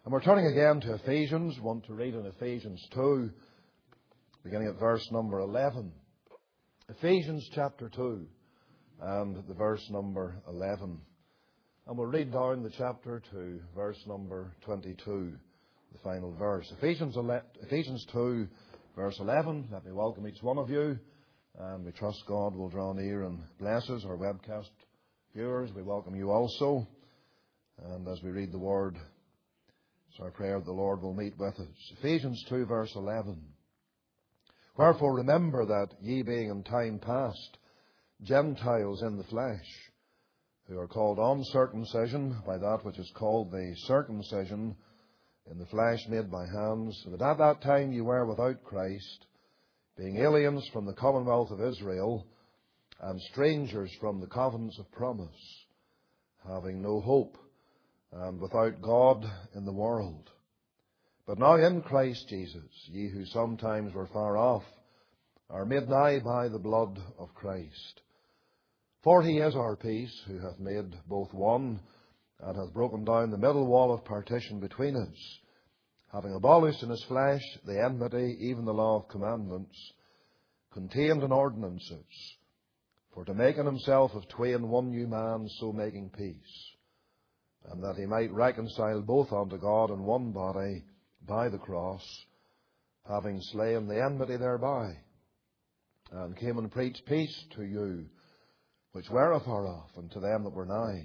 And we're turning again to Ephesians. We want to read in Ephesians 2, beginning at verse number 11. Ephesians chapter 2 and the verse number 11. And we'll read down the chapter to verse number 22, the final verse. Ephesians 2, verse 11. Let me welcome each one of you. And we trust God will draw near and bless us. Our webcast viewers, we welcome you also. And as we read the word, it's our prayer that the Lord will meet with us. Ephesians 2, verse 11. Wherefore remember that ye being in time past Gentiles in the flesh, who are called uncircumcision by that which is called the circumcision in the flesh made by hands, that at that time ye were without Christ, being aliens from the commonwealth of Israel, and strangers from the covenants of promise, having no hope, and without God in the world. But now in Christ Jesus, ye who sometimes were far off, are made nigh by the blood of Christ. For he is our peace, who hath made both one, and hath broken down the middle wall of partition between us, having abolished in his flesh the enmity, even the law of commandments, contained in ordinances, for to make in himself of twain one new man, so making peace, and that he might reconcile both unto God in one body by the cross, having slain the enmity thereby, and came and preached peace to you, which were afar off, and to them that were nigh.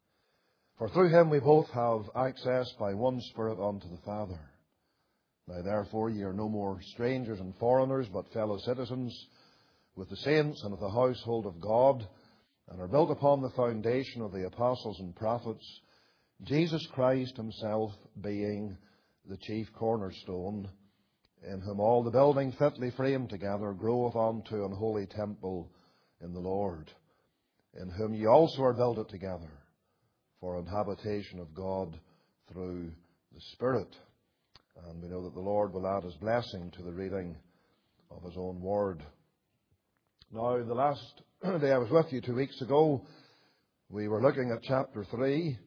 For through him we both have access by one Spirit unto the Father. Now therefore ye are no more strangers and foreigners, but fellow citizens with the saints and of the household of God, and are built upon the foundation of the apostles and prophets, Jesus Christ himself being the chief cornerstone, in whom all the building fitly framed together groweth unto an holy temple in the Lord, in whom ye also are builded together for an habitation of God through the Spirit. And we know that the Lord will add his blessing to the reading of his own word. Now, the last day I was with you 2 weeks ago, we were looking at chapter 3.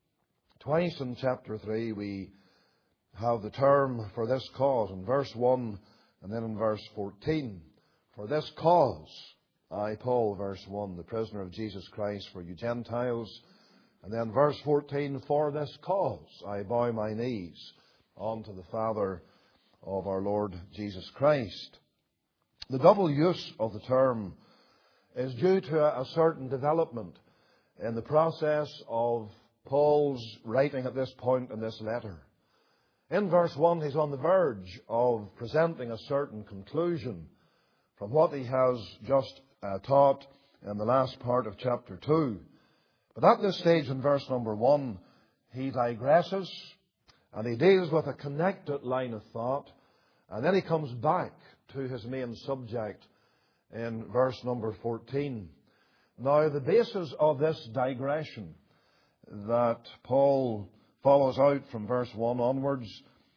Twice in chapter 3 we have the term for this cause in verse 1 and then in verse 14. For this cause, I, Paul, verse 1, the prisoner of Jesus Christ for you Gentiles. And then verse 14, for this cause I bow my knees unto the Father of our Lord Jesus Christ. The double use of the term is due to a certain development in the process of Paul's writing at this point in this letter. In verse 1, he's on the verge of presenting a certain conclusion from what he has just taught in the last part of chapter 2. But at this stage in verse number 1, he digresses and he deals with a connected line of thought, and then he comes back to his main subject in verse number 14. Now, the basis of this digression that Paul follows out from verse 1 onwards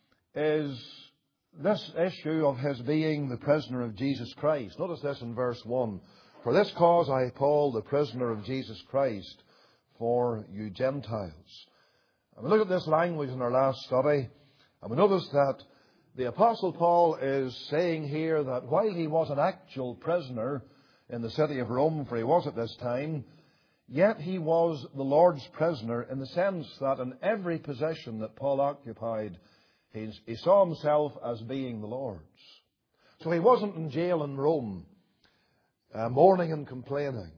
is this issue of his being the prisoner of Jesus Christ. Notice this in verse 1. For this cause I, Paul, the prisoner of Jesus Christ, for you Gentiles. And we look at this language in our last study, and we notice that the Apostle Paul is saying here that while he was an actual prisoner in the city of Rome, for he was at this time, yet he was the Lord's prisoner in the sense that in every position that Paul occupied, he saw himself as being the Lord's. So he wasn't in jail in Rome, mourning and complaining.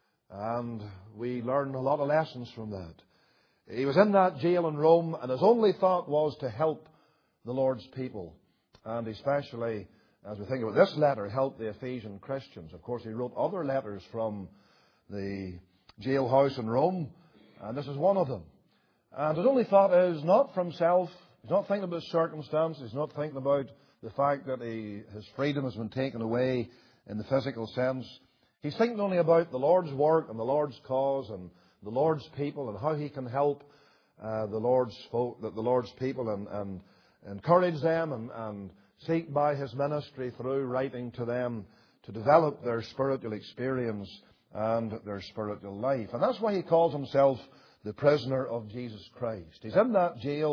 And we learn a lot of lessons from that. He was in that jail in Rome, and his only thought was to help the Lord's people. And especially, as we think about this letter, help the Ephesian Christians. Of course, he wrote other letters from the jailhouse in Rome, and this is one of them. And his only thought is not for himself. He's not thinking about circumstances. He's not thinking about the fact that his freedom has been taken away in the physical sense. He's thinking only about the Lord's work and the Lord's cause and the Lord's people and how he can help the Lord's people and encourage them and seek by his ministry through writing to them to develop their spiritual experience and their spiritual life. And that's why he calls himself the prisoner of Jesus Christ. He's in that jail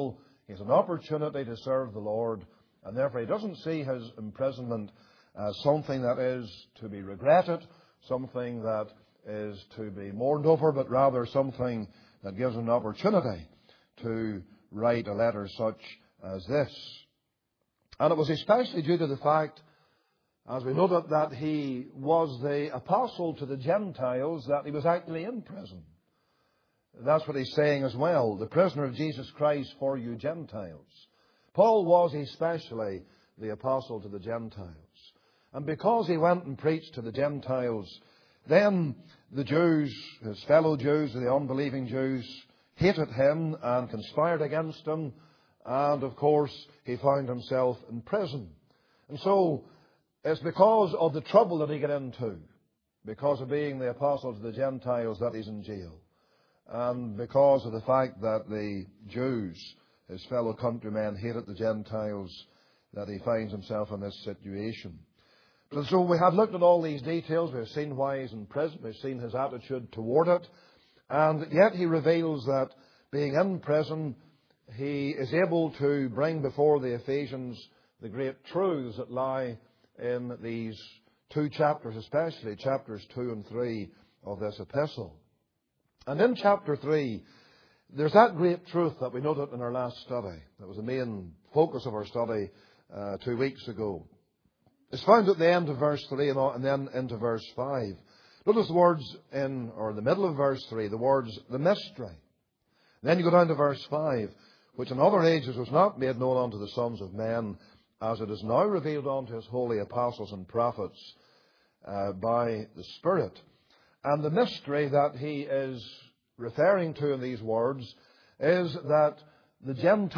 He has an opportunity to serve the Lord, and therefore he doesn't see his imprisonment as something that is to be regretted, something that is to be mourned over, but rather something that gives him an opportunity to write a letter such as this. And it was especially due to the fact, as we noted, that he was the apostle to the Gentiles, that he was actually in prison. That's what he's saying as well. The prisoner of Jesus Christ for you Gentiles. Paul was especially the apostle to the Gentiles. And because he went and preached to the Gentiles, then the Jews, his fellow Jews, the unbelieving Jews, hated him and conspired against him. And of course, he found himself in prison. And so, it's because of the trouble that he got into, because of being the apostle to the Gentiles, that he's in jail. And because of the fact that the Jews, his fellow countrymen, hated the Gentiles, that he finds himself in this situation. And so we have looked at all these details. We've seen why he's in prison. We've seen his attitude toward it. And yet he reveals that being in prison, he is able to bring before the Ephesians the great truths that lie in these two chapters, especially chapters 2 and 3 of this epistle. And in chapter 3, there's that great truth that we noted in our last study. That was the main focus of our study 2 weeks ago. It's found at the end of verse 3 and then into verse 5. Notice the words in, or the middle of verse 3, the words, the mystery. Then you go down to verse 5, which in other ages was not made known unto the sons of men, as it is now revealed unto his holy apostles and prophets by the Spirit. And the mystery that he is referring to in these words is that the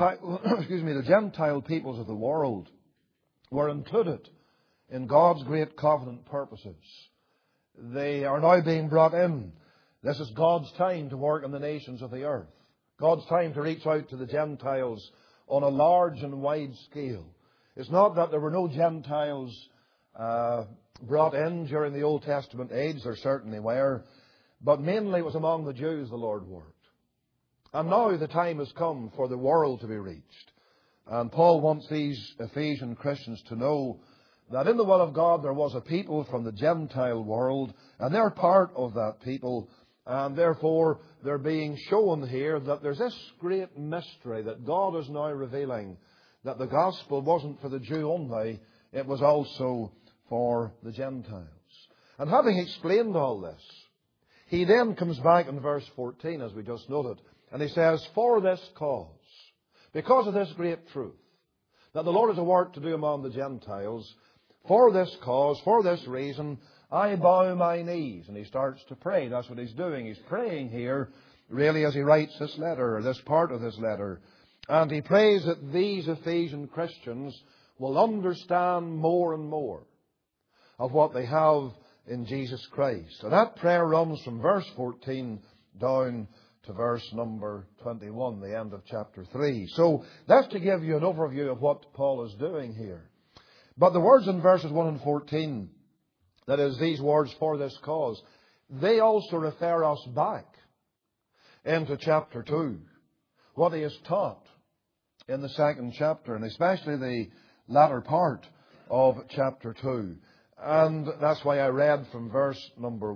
Gentile peoples of the world were included in God's great covenant purposes. They are now being brought in. This is God's time to work in the nations of the earth. God's time to reach out to the Gentiles on a large and wide scale. It's not that there were no Gentiles brought in during the Old Testament age. There certainly were. But mainly it was among the Jews the Lord worked. And now the time has come for the world to be reached. And Paul wants these Ephesian Christians to know that in the will of God there was a people from the Gentile world, and they're part of that people. And therefore they're being shown here that there's this great mystery that God is now revealing, that the gospel wasn't for the Jew only, it was also for the Gentiles. And having explained all this, he then comes back in verse 14, as we just noted, and he says, for this cause, because of this great truth, that the Lord has a work to do among the Gentiles, for this cause, for this reason, I bow my knees. And he starts to pray. That's what he's doing. He's praying here, really, as he writes this letter, or this part of this letter. And he prays that these Ephesian Christians will understand more and more of what they have in Jesus Christ. And that prayer runs from verse 14 down to verse number 21, the end of chapter 3. So that's to give you an overview of what Paul is doing here. But the words in verses 1 and 14, that is, these words, for this cause, they also refer us back into chapter 2. What he has taught in the second chapter, and especially the latter part of chapter 2. And that's why I read from verse number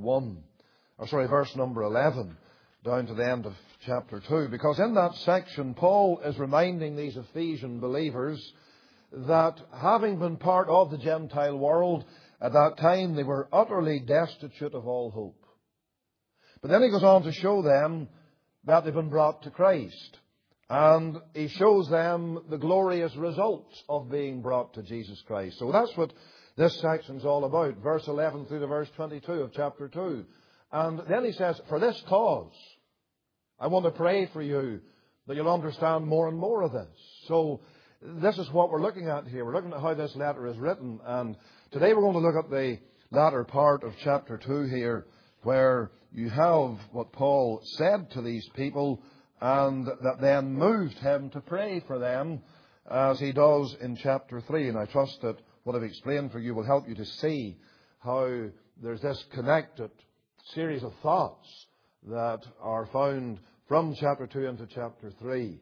11 down to the end of chapter 2. Because in that section, Paul is reminding these Ephesian believers that having been part of the Gentile world, at that time they were utterly destitute of all hope. But then he goes on to show them that they've been brought to Christ. And he shows them the glorious results of being brought to Jesus Christ. So that's what this section's all about. Verse 11 through to verse 22 of chapter 2. And then he says, for this cause, I want to pray for you that you'll understand more and more of this. So this is what we're looking at here. We're looking at how this letter is written. And today we're going to look at the latter part of chapter 2 here, where you have what Paul said to these people, and that then moved him to pray for them, as he does in chapter 3. And I trust that what I've explained for you will help you to see how there's this connected series of thoughts that are found from chapter 2 into chapter 3.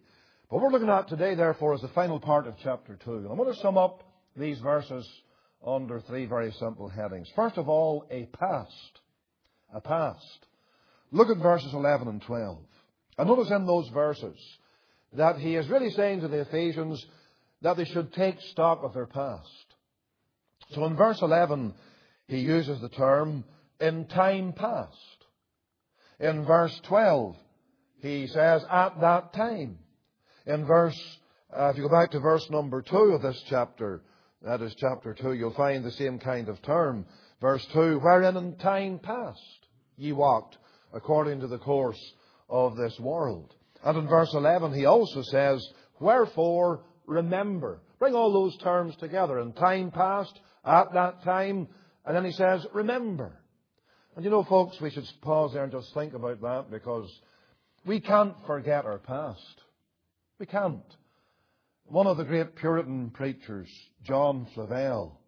What we're looking at today, therefore, is the final part of chapter 2. And I'm going to sum up these verses under three very simple headings. First of all, a past. A past. Look at verses 11 and 12. And notice in those verses that he is really saying to the Ephesians that they should take stock of their past. So in verse 11, he uses the term, in time past. In verse 12, he says, at that time. In if you go back to verse number 2 of this chapter, that is chapter 2, you'll find the same kind of term. Verse 2, wherein in time past ye walked according to the course of this world. And in verse 11, he also says, wherefore remember. Bring all those terms together. In time past, at that time, and then he says, remember. And you know, folks, we should pause there and just think about that, because we can't forget our past. We can't. One of the great Puritan preachers, John Flavel,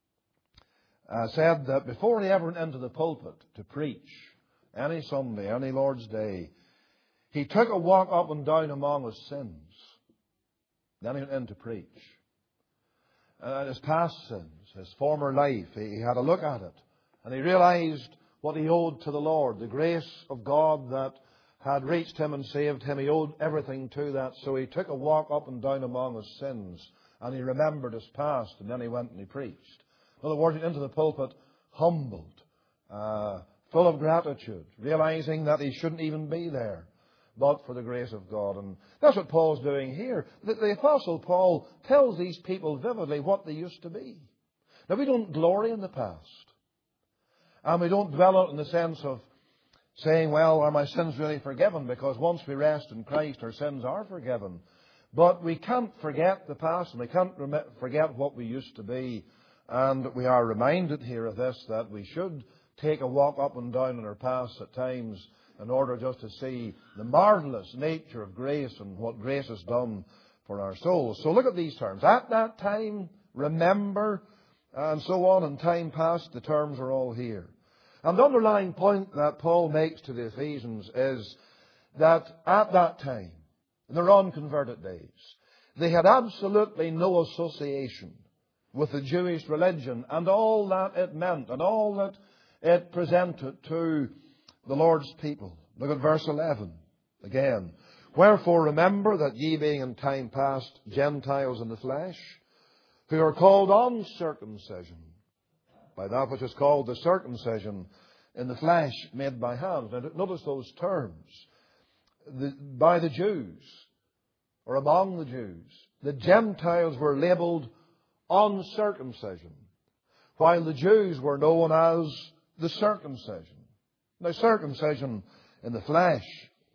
said that before he ever went into the pulpit to preach any Sunday, any Lord's Day, he took a walk up and down among his sins. Then he went in to preach. And his past sins, his former life, he had a look at it. And he realized what he owed to the Lord, the grace of God that had reached him and saved him. He owed everything to that. So he took a walk up and down among his sins, and he remembered his past, and then he went and he preached. In other words, he went into the pulpit humbled, full of gratitude, realizing that he shouldn't even be there but for the grace of God. And that's what Paul's doing here. The Apostle Paul tells these people vividly what they used to be. Now, we don't glory in the past. And we don't dwell on it in the sense of saying, well, are my sins really forgiven? Because once we rest in Christ, our sins are forgiven. But we can't forget the past, and we can't forget what we used to be. And we are reminded here of this, that we should take a walk up and down in our past at times in order just to see the marvelous nature of grace and what grace has done for our souls. So look at these terms. At that time, remember, and so on. In time past, the terms are all here. And the underlying point that Paul makes to the Ephesians is that at that time, in their unconverted days, they had absolutely no association with the Jewish religion and all that it meant and all that it presented to the Lord's people. Look at verse 11 again. Wherefore remember that ye being in time past Gentiles in the flesh, who are called uncircumcision, by that which is called the circumcision in the flesh made by hands. Now notice those terms. By the Jews, or among the Jews, the Gentiles were labelled uncircumcision, while the Jews were known as the circumcision. Now, circumcision in the flesh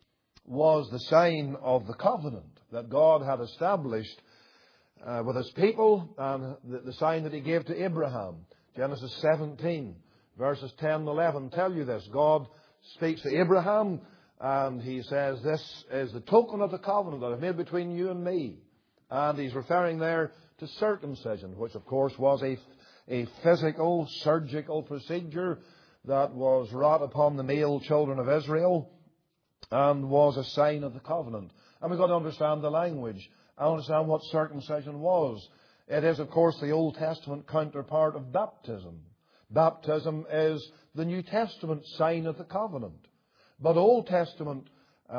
was the sign of the covenant that God had established with His people, and the sign that He gave to Abraham. Genesis 17, verses 10 and 11 tell you this. God speaks to Abraham, and He says, this is the token of the covenant that I've made between you and me. And He's referring there to circumcision, which of course was a physical, surgical procedure that was wrought upon the male children of Israel and was a sign of the covenant. And we've got to understand the language and understand what circumcision was. It is, of course, the Old Testament counterpart of baptism. Baptism is the New Testament sign of the covenant. But Old Testament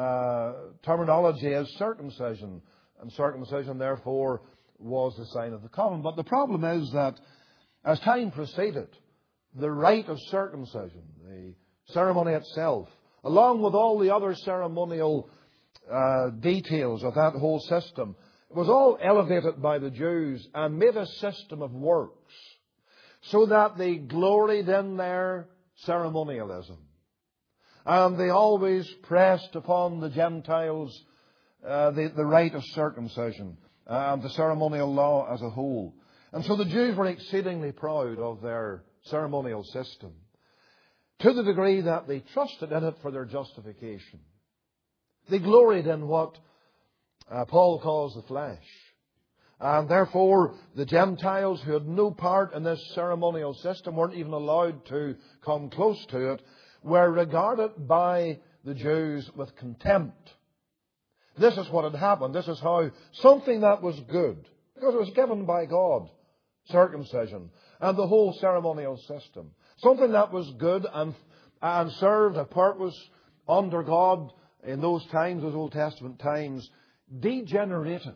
terminology is circumcision. And circumcision, therefore, was the sign of the covenant. But the problem is that as time proceeded, the rite of circumcision, the ceremony itself, along with all the other ceremonial details of that whole system, was all elevated by the Jews and made a system of works so that they gloried in their ceremonialism. And they always pressed upon the Gentiles the rite of circumcision and the ceremonial law as a whole. And so the Jews were exceedingly proud of their ceremonial system, to the degree that they trusted in it for their justification. They gloried in what Paul calls the flesh. And therefore, the Gentiles who had no part in this ceremonial system, weren't even allowed to come close to it, were regarded by the Jews with contempt. This is what had happened. This is how something that was good, because it was given by God, circumcision, and the whole ceremonial system. Something that was good and served a purpose under God in those times, those Old Testament times, degenerated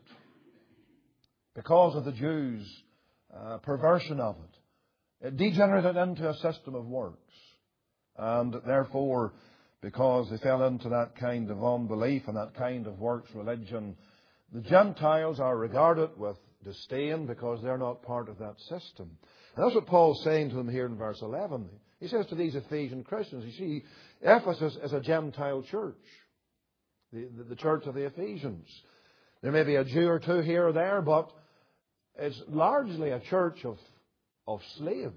because of the Jews' perversion of it. It degenerated into a system of works. And therefore, because they fell into that kind of unbelief and that kind of works religion, the Gentiles are regarded with disdain because they're not part of that system. And that's what Paul's saying to them here in verse 11. He says to these Ephesian Christians, you see, Ephesus is a Gentile church, the church of the Ephesians. There may be a Jew or two here or there, but it's largely a church of slaves.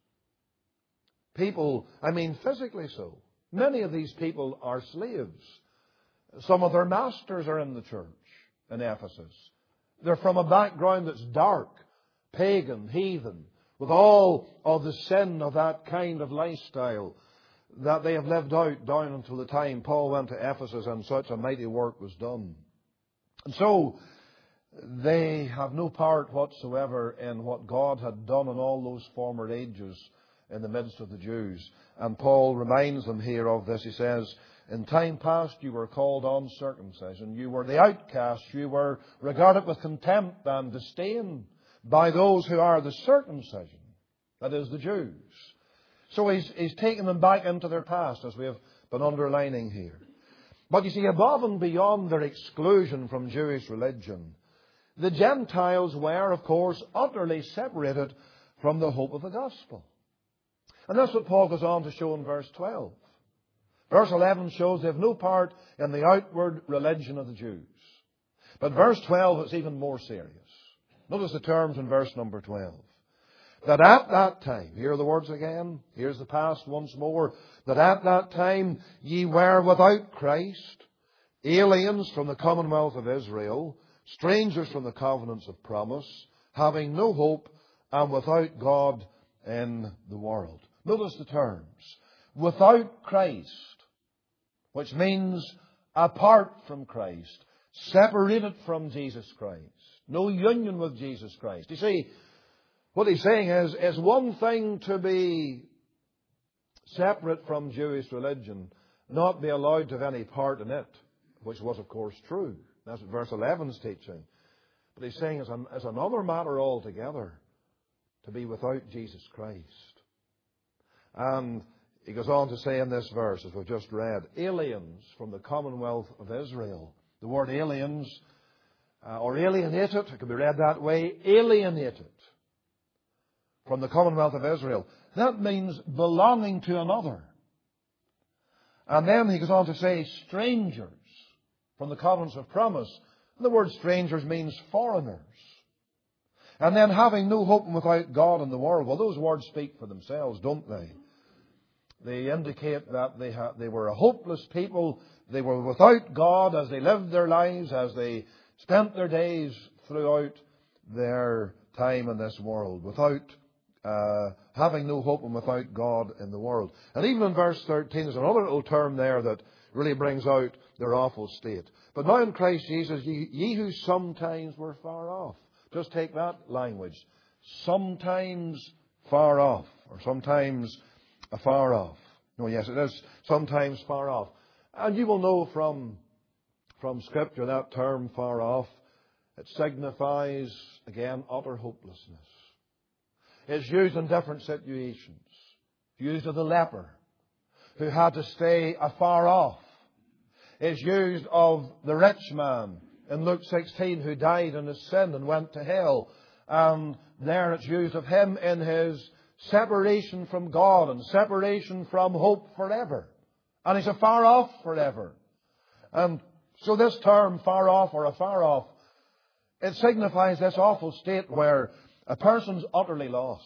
People, I mean physically so. Many of these people are slaves. Some of their masters are in the church in Ephesus. They're from a background that's dark, pagan, heathen, with all of the sin of that kind of lifestyle that they have lived out down until the time Paul went to Ephesus and such a mighty work was done. And so they have no part whatsoever in what God had done in all those former ages in the midst of the Jews. And Paul reminds them here of this. He says, in time past you were called uncircumcision. You were the outcasts. You were regarded with contempt and disdain by those who are the circumcision, that is, the Jews. So he's taken them back into their past, as we have been underlining here. But you see, above and beyond their exclusion from Jewish religion, the Gentiles were, of course, utterly separated from the hope of the gospel. And that's what Paul goes on to show in verse 12. Verse 11 shows they have no part in the outward religion of the Jews. But verse 12 is even more serious. Notice the terms in verse number 12. That at that time, here are the words again, here's the past once more, that at that time ye were without Christ, aliens from the commonwealth of Israel, strangers from the covenants of promise, having no hope, and without God in the world. Notice the terms. Without Christ, which means apart from Christ, separated from Jesus Christ, no union with Jesus Christ. You see, what he's saying is one thing to be separate from Jewish religion, not be allowed to have any part in it, which was, of course, true. That's what verse 11 is teaching. But he's saying it's another matter altogether to be without Jesus Christ. And he goes on to say in this verse, as we've just read, aliens from the commonwealth of Israel. The word aliens, or alienated, it can be read that way, alienated from the commonwealth of Israel. That means belonging to another. And then he goes on to say strangers from the covenants of promise. And the word strangers means foreigners. And then having no hope and without God in the world. Well, those words speak for themselves, don't they? They indicate that they were a hopeless people. They were without God as they lived their lives, as they spent their days throughout their time in this world, without having no hope and without God in the world. And even in verse 13, there's another little term there that really brings out their awful state. But now in Christ Jesus, ye who sometimes were far off. Just take that language. Sometimes far off, or sometimes afar off. No, yes, it is sometimes far off. And you will know from Scripture that term far off, it signifies, again, utter hopelessness. It's used in different situations. It's used of the leper who had to stay afar off. It's used of the rich man in Luke 16 who died in his sin and went to hell. And there it's used of him in his separation from God and separation from hope forever. And he's afar off forever. And so this term, far off or afar off, it signifies this awful state where a person's utterly lost.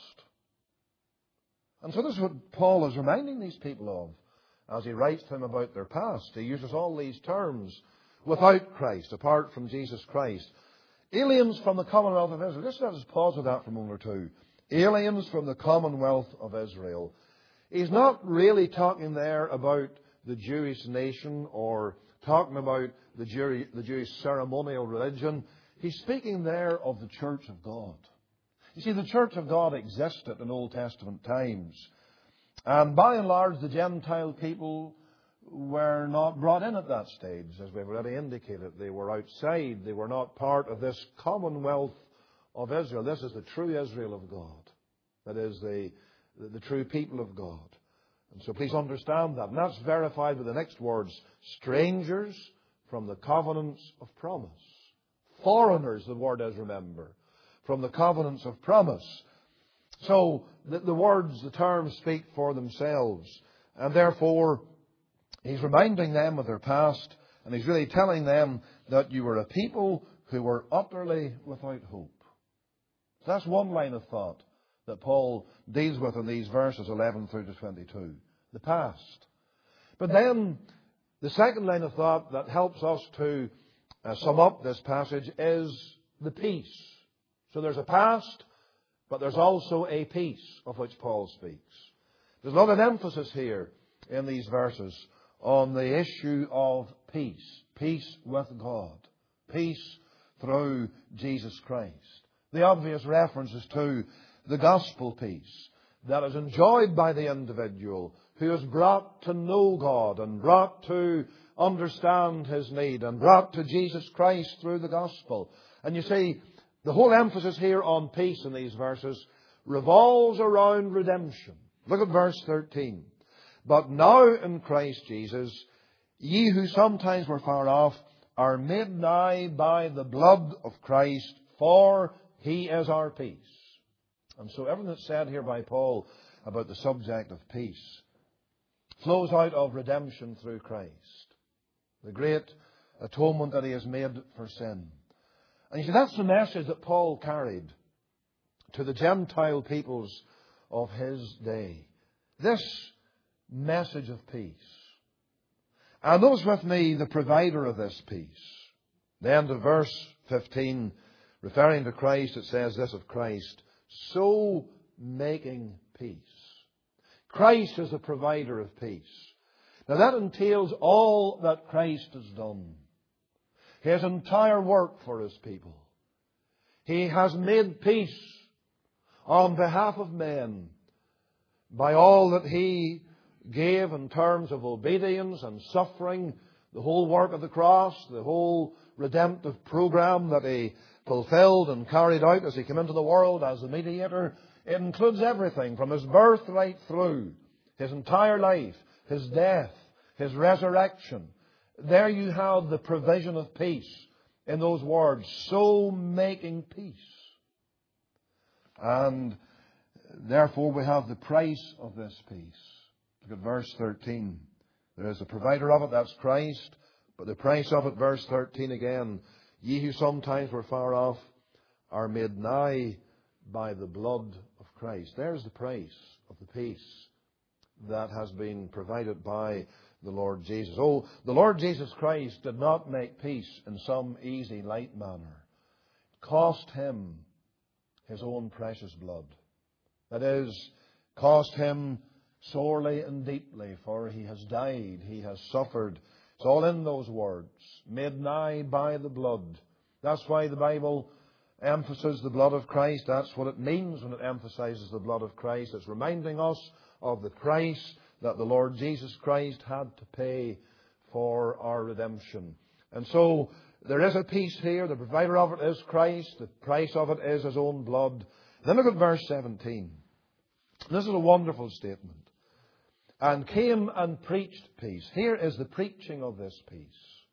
And so this is what Paul is reminding these people of as he writes to them about their past. He uses all these terms. Without Christ, apart from Jesus Christ. Aliens from the commonwealth of Israel. Just let us pause with that for a moment or two. Aliens from the commonwealth of Israel. He's not really talking there about the Jewish nation or talking about the Jewish ceremonial religion. He's speaking there of the church of God. You see, the church of God existed in Old Testament times. And by and large, the Gentile people were not brought in at that stage, as we've already indicated. They were outside. They were not part of this commonwealth of Israel. This is the true Israel of God. That is the true people of God. And so please understand that. And that's verified with the next words. Strangers from the covenants of promise. Foreigners, the word is, remember, from the covenants of promise. So the words, the terms speak for themselves. And therefore, he's reminding them of their past. And he's really telling them that you were a people who were utterly without hope. That's one line of thought that Paul deals with in these verses 11 through to 22. The past. But then the second line of thought that helps us to sum up this passage is the peace. So there's a past, but there's also a peace of which Paul speaks. There's a lot of emphasis here in these verses on the issue of peace. Peace with God. Peace through Jesus Christ. The obvious reference is to the gospel peace that is enjoyed by the individual who is brought to know God and brought to understand his need and brought to Jesus Christ through the gospel. And you see, the whole emphasis here on peace in these verses revolves around redemption. Look at verse 13. But now in Christ Jesus, ye who sometimes were far off are made nigh by the blood of Christ, for He is our peace. And so everything that's said here by Paul about the subject of peace flows out of redemption through Christ. The great atonement that He has made for sin. And you see, that's the message that Paul carried to the Gentile peoples of his day. This message of peace. And notice with me the provider of this peace. The end of verse 15, referring to Christ, it says this of Christ, so making peace. Christ is the provider of peace. Now that entails all that Christ has done. His entire work for His people. He has made peace on behalf of men by all that He gave in terms of obedience and suffering, the whole work of the cross, the whole redemptive program that He fulfilled and carried out as He came into the world as the mediator. It includes everything from His birth right through, His entire life, His death, His resurrection. There you have the provision of peace in those words, so making peace. And therefore we have the price of this peace. Look at verse 13. There is a provider of it, that's Christ. But the price of it, verse 13 again. Ye who sometimes were far off are made nigh by the blood of Christ. There's the price of the peace that has been provided by the Lord Jesus. Oh, the Lord Jesus Christ did not make peace in some easy, light manner. It cost Him His own precious blood. That is, cost Him sorely and deeply, for He has died, He has suffered. It's all in those words, made nigh by the blood. That's why the Bible emphasizes the blood of Christ. That's what it means when it emphasizes the blood of Christ. It's reminding us of the price that the Lord Jesus Christ had to pay for our redemption. And so there is a peace here. The provider of it is Christ. The price of it is His own blood. Then look at verse 17. This is a wonderful statement. And came and preached peace. Here is the preaching of this peace.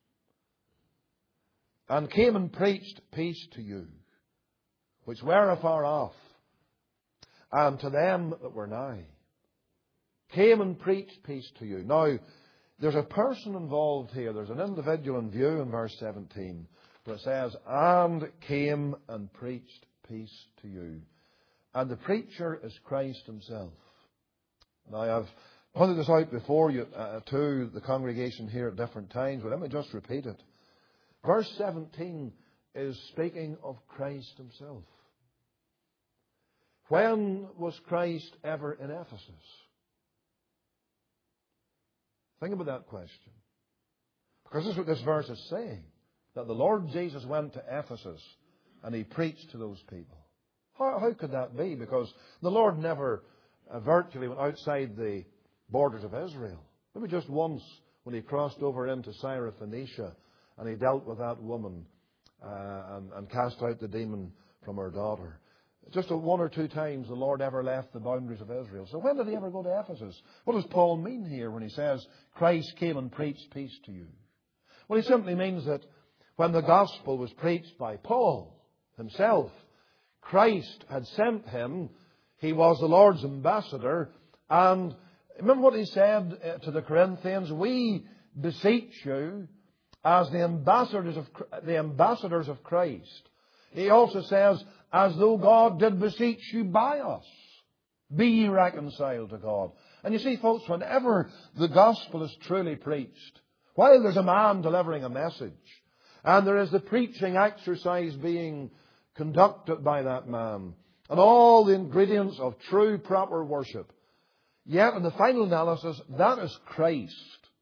And came and preached peace to you, which were afar off, and to them that were nigh. Came and preached peace to you. Now, there's a person involved here. There's an individual in view in verse 17, where it says, and came and preached peace to you. And the preacher is Christ Himself. Now, I've pointed this out before you to the congregation here at different times, but let me just repeat it. Verse 17 is speaking of Christ Himself. When was Christ ever in Ephesus? Think about that question. Because this is what this verse is saying. That the Lord Jesus went to Ephesus and He preached to those people. How could that be? Because the Lord never virtually went outside the borders of Israel. Maybe just once when He crossed over into Syrophoenicia and He dealt with that woman and cast out the demon from her daughter. Just one or two times the Lord ever left the boundaries of Israel. So when did He ever go to Ephesus? What does Paul mean here when he says, Christ came and preached peace to you? Well, he simply means that when the gospel was preached by Paul himself, Christ had sent him. He was the Lord's ambassador. And remember what he said to the Corinthians? We beseech you as the ambassadors of Christ. He also says, as though God did beseech you by us. Be ye reconciled to God. And you see, folks, whenever the gospel is truly preached, while there's a man delivering a message, and there is the preaching exercise being conducted by that man, and all the ingredients of true, proper worship, yet in the final analysis, that is Christ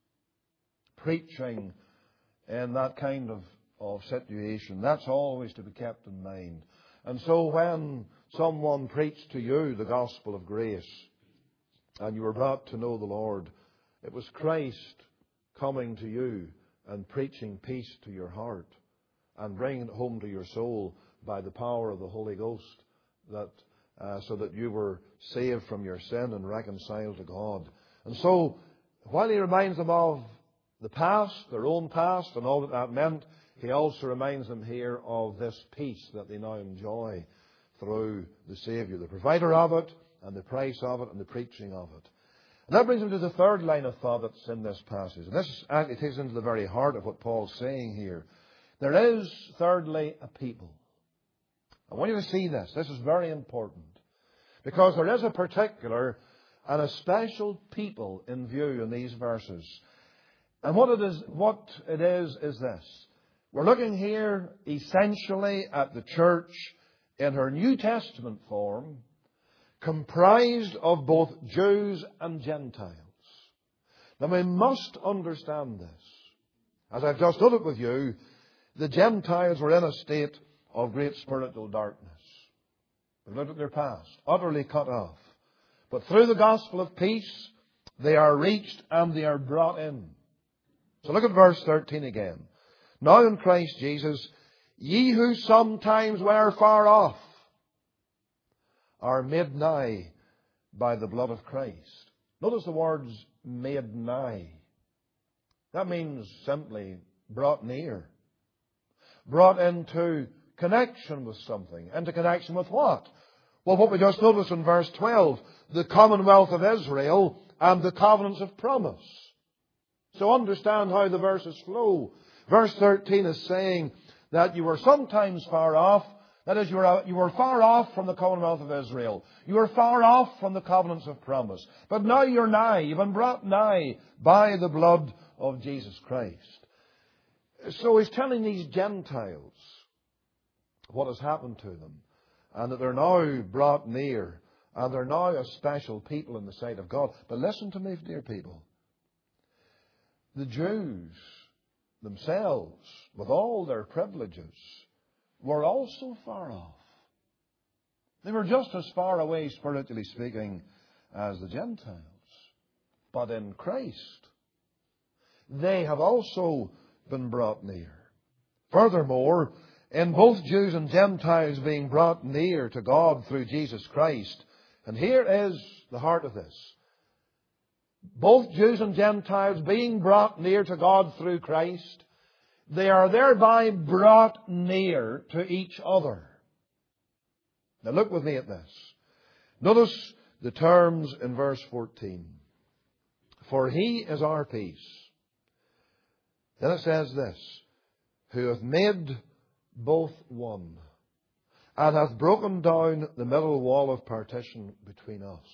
preaching in that kind of situation. That's always to be kept in mind. And so when someone preached to you the gospel of grace, and you were brought to know the Lord, it was Christ coming to you and preaching peace to your heart and bringing it home to your soul by the power of the Holy Ghost, so that you were saved from your sin and reconciled to God. And so, while he reminds them of the past, their own past, and all that meant, he also reminds them here of this peace that they now enjoy through the Saviour, the provider of it, and the price of it, and the preaching of it. And that brings me to the third line of thought that's in this passage. And this actually takes into the very heart of what Paul's saying here. There is, thirdly, a people. I want you to see this. This is very important. Because there is a particular and a special people in view in these verses. And what it is this. We're looking here essentially at the church in her New Testament form, comprised of both Jews and Gentiles. Now we must understand this. As I've just done it with you, the Gentiles were in a state of great spiritual darkness. We've looked at their past, utterly cut off. But through the gospel of peace, they are reached and they are brought in. So look at verse 13 again. Now in Christ Jesus, ye who sometimes were far off are made nigh by the blood of Christ. Notice the words made nigh. That means simply brought near. Brought into connection with something. Into connection with what? Well, what we just noticed in verse 12. The commonwealth of Israel and the covenants of promise. So understand how the verses flow. Verse 13 is saying that you were sometimes far off. That is, you were far off from the commonwealth of Israel. You were far off from the covenants of promise. But now you're nigh. You've been brought nigh by the blood of Jesus Christ. So he's telling these Gentiles what has happened to them. And that they're now brought near. And they're now a special people in the sight of God. But listen to me, dear people. The Jews themselves, with all their privileges, were also far off. They were just as far away, spiritually speaking, as the Gentiles. But in Christ, they have also been brought near. Furthermore, in both Jews and Gentiles being brought near to God through Jesus Christ, and here is the heart of this. Both Jews and Gentiles being brought near to God through Christ, they are thereby brought near to each other. Now look with me at this. Notice the terms in verse 14. For he is our peace. Then it says this. Who hath made both one, and hath broken down the middle wall of partition between us.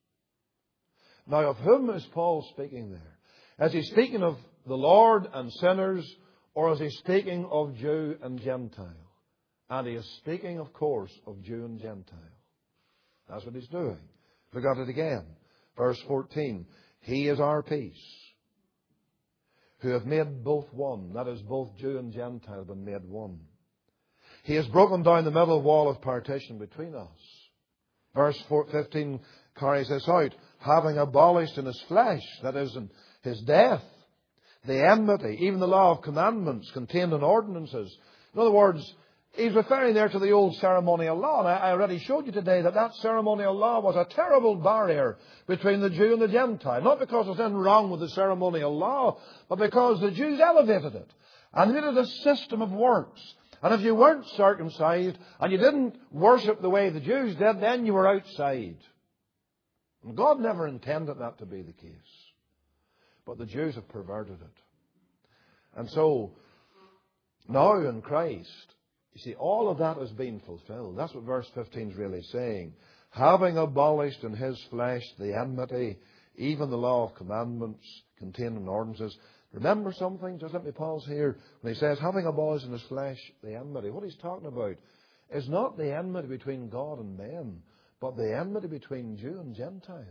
Now of whom is Paul speaking there? Is he speaking of the Lord and sinners, or is he speaking of Jew and Gentile? And he is speaking, of course, of Jew and Gentile. That's what he's doing. Look at it again. Verse 14. He is our peace, who have made both one. That is, both Jew and Gentile have been made one. He has broken down the middle wall of partition between us. Verse 15 carries this out. Having abolished in His flesh, that is, in His death, the enmity, even the law of commandments contained in ordinances. In other words, He's referring there to the old ceremonial law. And I already showed you today that ceremonial law was a terrible barrier between the Jew and the Gentile. Not because there's anything wrong with the ceremonial law, but because the Jews elevated it and made it a system of works. And if you weren't circumcised and you didn't worship the way the Jews did, then you were outside. And God never intended that to be the case. But the Jews have perverted it. And so, now in Christ, you see, all of that has been fulfilled. That's what verse 15 is really saying. Having abolished in His flesh the enmity, even the law of commandments contained in ordinances. Remember something? Just let me pause here. When he says, having abolished in His flesh the enmity, what he's talking about is not the enmity between God and men, but the enmity between Jew and Gentile.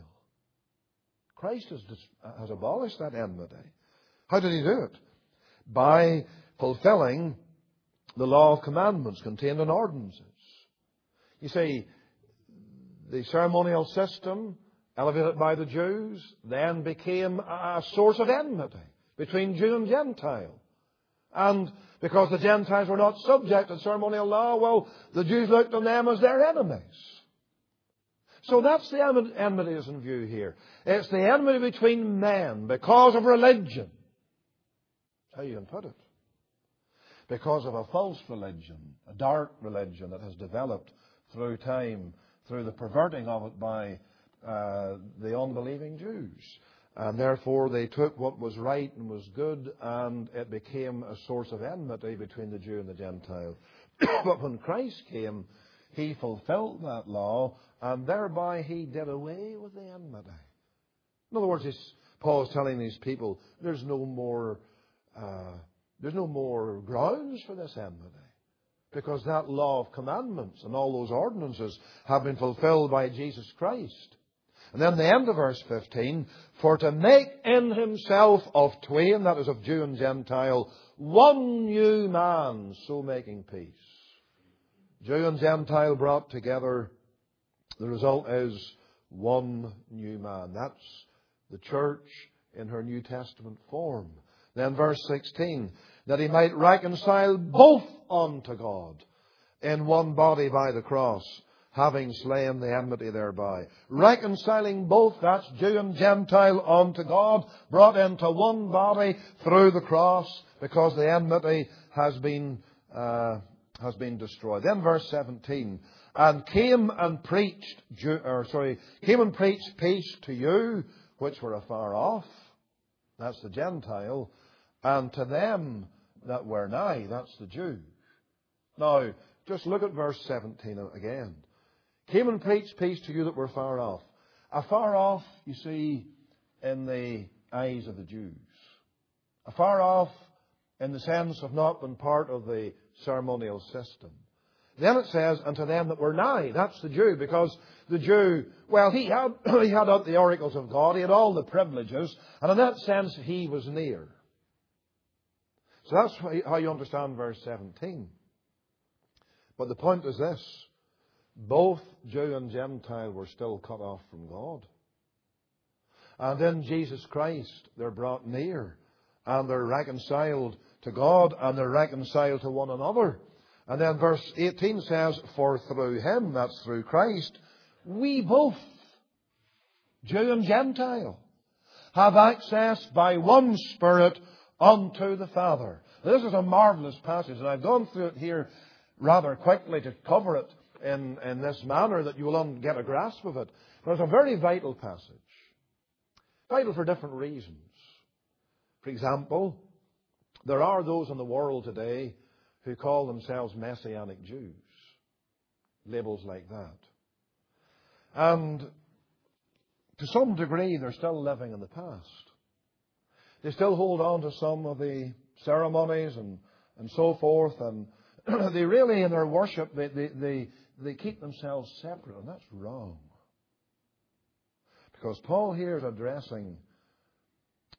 Christ has abolished that enmity. How did He do it? By fulfilling the law of commandments contained in ordinances. You see, the ceremonial system, elevated by the Jews, then became a source of enmity between Jew and Gentile. And because the Gentiles were not subject to ceremonial law, well, the Jews looked on them as their enemies. So that's the enmity is in view here. It's the enmity between men because of religion. That's how you can put it. Because of a false religion, a dark religion that has developed through time, through the perverting of it by the unbelieving Jews. And therefore they took what was right and was good, and it became a source of enmity between the Jew and the Gentile. But when Christ came, He fulfilled that law, and thereby He did away with the enmity. In other words, Paul is telling these people, there's no more grounds for this enmity. Because that law of commandments and all those ordinances have been fulfilled by Jesus Christ. And then the end of verse 15, for to make in Himself of twain, that is of Jew and Gentile, one new man, so making peace. Jew and Gentile brought together, the result is one new man. That's the church in her New Testament form. Then verse 16, that He might reconcile both unto God in one body by the cross, having slain the enmity thereby. Reconciling both, that's Jew and Gentile, unto God, brought into one body through the cross, because the enmity has been destroyed. Then verse 17, and came and preached peace to you which were afar off, that's the Gentile, and to them that were nigh, that's the Jew. Now, just look at verse 17 again. Came and preached peace to you that were far off. Afar off, you see, in the eyes of the Jews. Afar off in the sense of not being part of the ceremonial system. Then it says, and to them that were nigh, that's the Jew, because the Jew, well, he had out the oracles of God, he had all the privileges, and in that sense he was near. So that's how you understand verse 17. But the point is this. Both Jew and Gentile were still cut off from God. And in Jesus Christ, they're brought near. And they're reconciled to God. And they're reconciled to one another. And then verse 18 says, for through Him, that's through Christ, we both, Jew and Gentile, have access by one Spirit unto the Father. This is a marvellous passage, and I've gone through it here rather quickly to cover it in this manner that you will get a grasp of it. But it's a very vital passage. Vital for different reasons. For example, there are those in the world today who call themselves Messianic Jews. Labels like that. And to some degree, they're still living in the past. They still hold on to some of the ceremonies and so forth. And they really, in their worship, they keep themselves separate. And that's wrong. Because Paul here is addressing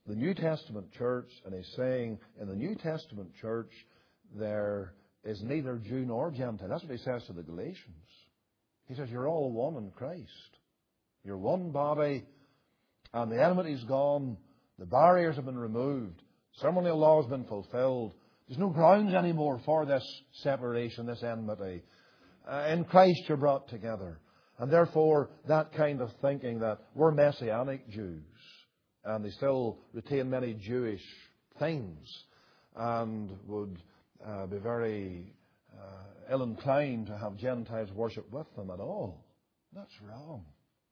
the New Testament church, and he's saying in the New Testament church there is neither Jew nor Gentile. That's what he says to the Galatians. He says, you're all one in Christ. You're one body, and the enmity's gone. The barriers have been removed. Ceremonial law has been fulfilled. There's no grounds anymore for this separation, this enmity. In Christ you're brought together. And therefore, that kind of thinking that we're Messianic Jews, and they still retain many Jewish things, and would be very ill-inclined to have Gentiles worship with them at all. That's wrong.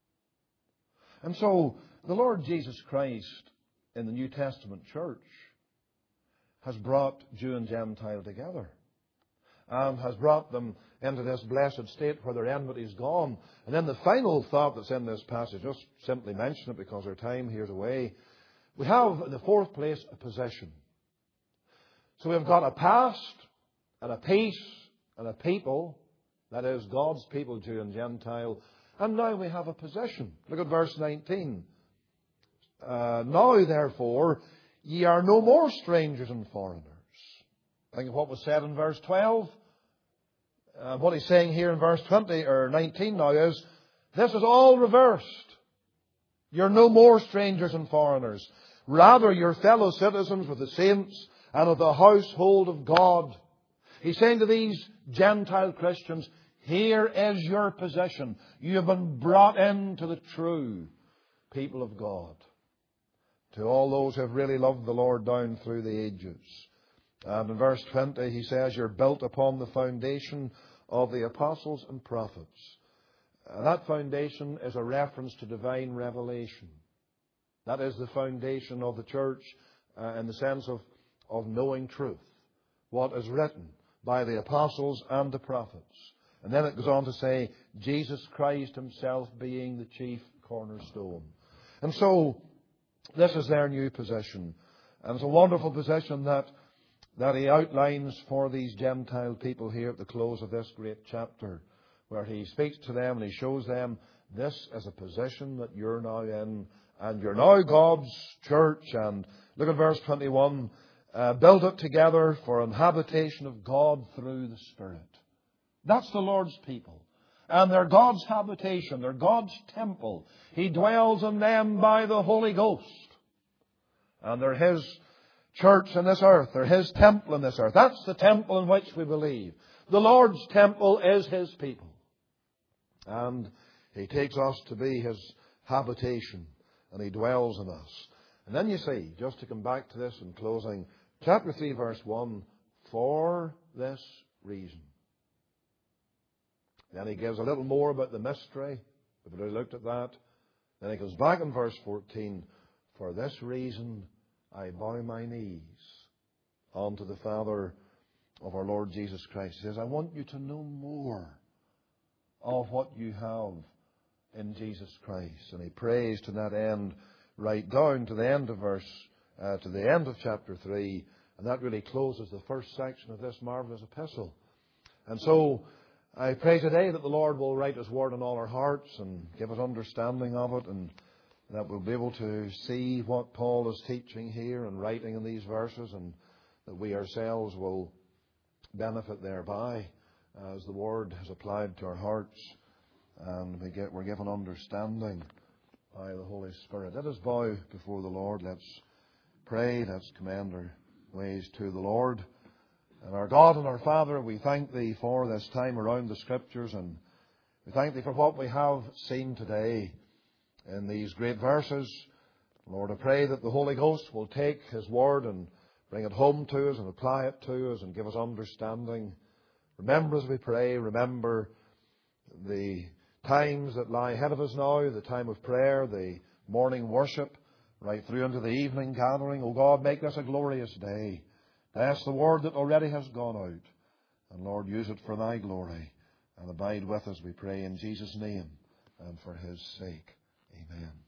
And so, the Lord Jesus Christ in the New Testament church has brought Jew and Gentile together, and has brought them into this blessed state where their enmity is gone. And then the final thought that's in this passage, just simply mention it because our time here's away. We have, in the fourth place, a position. So we've got a past, and a peace, and a people, that is, God's people, Jew and Gentile. And now we have a position. Look at verse 19. Now, therefore, ye are no more strangers and foreigners. Think of what was said in verse 12. What he's saying here in verse 20 or 19 now is, this is all reversed. You're no more strangers and foreigners. Rather, you're fellow citizens with the saints and of the household of God. He's saying to these Gentile Christians, here is your position. You have been brought into the true people of God. To all those who have really loved the Lord down through the ages. And in verse 20 he says, you're built upon the foundation of the apostles and prophets. That foundation is a reference to divine revelation. That is the foundation of the church in the sense of knowing truth. What is written by the apostles and the prophets. And then it goes on to say, Jesus Christ himself being the chief cornerstone. And so, this is their new position. And it's a wonderful position that he outlines for these Gentile people here at the close of this great chapter, where he speaks to them and he shows them this is a position that you're now in, and you're now God's church. And look at verse 21, build it together for an habitation of God through the Spirit. That's the Lord's people. And they're God's habitation. They're God's temple. He dwells in them by the Holy Ghost. And they're His church in this earth. They're His temple in this earth. That's the temple in which we believe. The Lord's temple is His people. And He takes us to be His habitation. And He dwells in us. And then you see, just to come back to this in closing, chapter 3 verse 1, for this reason. Then he gives a little more about the mystery. We've already looked at that. Then he goes back in verse 14. For this reason I bow my knees unto the Father of our Lord Jesus Christ. He says, I want you to know more of what you have in Jesus Christ. And he prays to that end right down to the end of to the end of chapter 3. And that really closes the first section of this marvelous epistle. And so I pray today that the Lord will write His word in all our hearts and give us understanding of it, and that we'll be able to see what Paul is teaching here and writing in these verses, and that we ourselves will benefit thereby as the word is applied to our hearts and we're given understanding by the Holy Spirit. Let us bow before the Lord. Let's pray. Let's commend our ways to the Lord. And our God and our Father, we thank Thee for this time around the Scriptures, and we thank Thee for what we have seen today in these great verses. Lord, I pray that the Holy Ghost will take His Word and bring it home to us and apply it to us and give us understanding. Remember as we pray, remember the times that lie ahead of us now, the time of prayer, the morning worship, right through into the evening gathering. O God, make this a glorious day. Bless the word that already has gone out. And Lord, use it for Thy glory. And abide with us, we pray, in Jesus' name and for His sake. Amen.